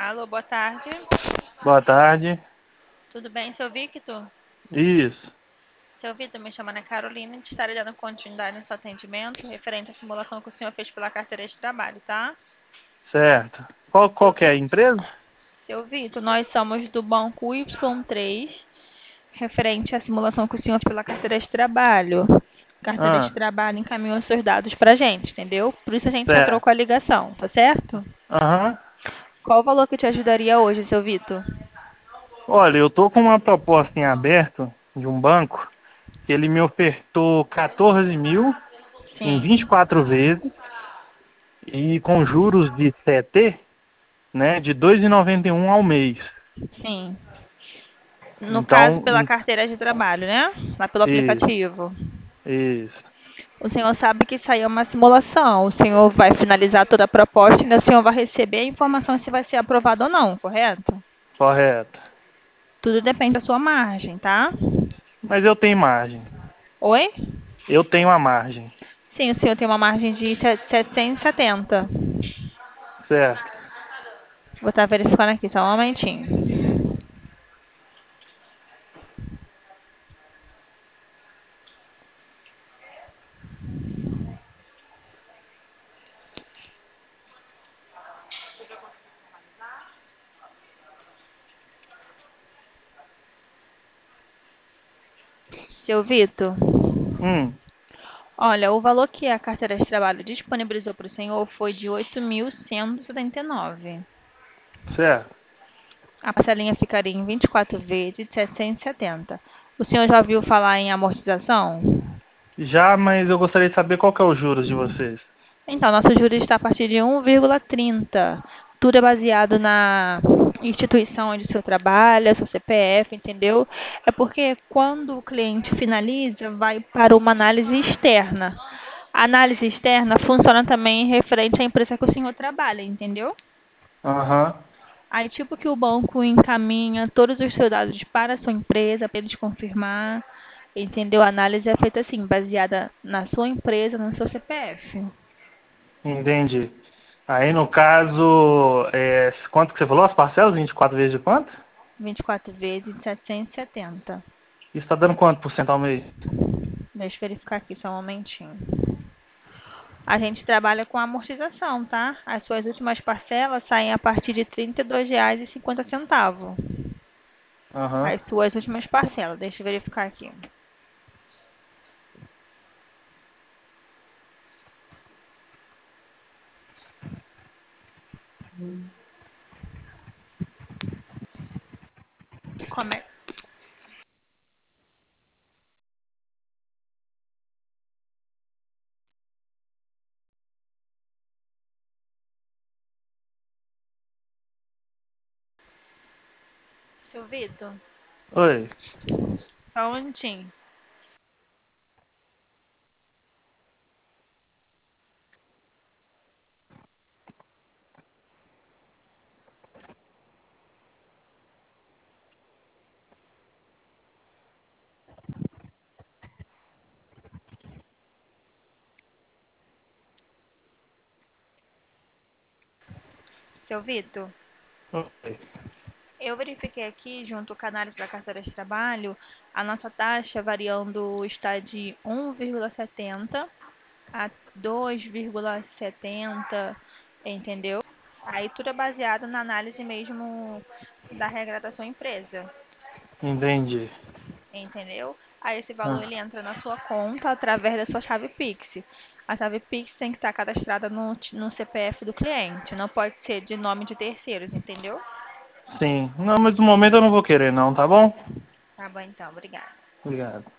Alô, boa tarde. Boa tarde. Tudo bem, seu Victor? Isso, Seu Victor, me chama Ana Carolina. A gente está dando continuidade no seu atendimento referente à simulação que o senhor fez pela carteira de trabalho, tá? certo. Qual Seu que é a Victor, empresa? nós somos do Banco Y3, referente à simulação que o senhor fez pela carteira de trabalho. Carteira de Ah, trabalho encaminhou seus dados pra gente, entendeu? Por isso a gente entrou certo. com a ligação, tá certo? Aham. Qual o valor que te ajudaria hoje, seu Victor? Olha, eu tô com uma proposta em aberto de um banco que ele me ofertou 14 mil em Sim, 24 vezes e com juros de CT, né, de 2,91 ao mês. sim. No caso, Então, pela carteira de trabalho, né? Lá pelo isso, aplicativo. isso. O senhor sabe que isso aí é uma simulação. O senhor vai finalizar toda a proposta e o senhor vai receber a informação se vai ser aprovado ou não, correto? Correto. Tudo depende da sua margem, tá? Mas eu tenho margem. Oi? Eu tenho a margem. Sim, o senhor tem uma margem de 770. Certo. Vou estar verificando aqui, só um momentinho. Seu Vitor, Hum, olha, o valor que a carteira de trabalho disponibilizou para o senhor foi de 8.179. certo. A parcelinha ficaria em 24 vezes de 770. O senhor já ouviu falar em amortização? Já, mas eu gostaria de saber qual que é os juros de vocês. Então, nosso juros está a partir de 1,30. Tudo é baseado na instituição onde o senhor trabalha, seu CPF, entendeu? É porque quando o cliente finaliza, vai para uma análise externa. A análise externa funciona também referente à empresa que o senhor trabalha, entendeu? Aham. Aí, tipo que o banco encaminha todos os seus dados para a sua empresa, para eles confirmar, entendeu? A análise é feita assim, baseada na sua empresa, no seu CPF. Entendi. Aí, no caso, quanto que você falou? As parcelas? 24 vezes de quanto? 24 vezes de 770. Isso está dando quanto por cento ao mês? Deixa eu verificar aqui só um momentinho. A gente trabalha com amortização, tá? As suas últimas parcelas saem a partir de R$ 32,50. Aham. As suas últimas parcelas. Deixa eu verificar aqui. Como é? Seu Vitor, Oi. só um minutinho. Seu Vitor, Oi. eu verifiquei aqui, junto com a análise da carteira de trabalho, a nossa taxa variando está de 1,70 a 2,70, entendeu? Aí tudo é baseado na análise mesmo da regra da sua empresa, Entendi. entendeu? Aí esse valor ele Ah, entra na sua conta através da sua chave Pix. A chave Pix tem que estar cadastrada no CPF do cliente, não pode ser de nome de terceiros, entendeu? sim. Não, mas no momento eu não vou querer não, tá bom? Tá bom então, obrigada. Obrigado.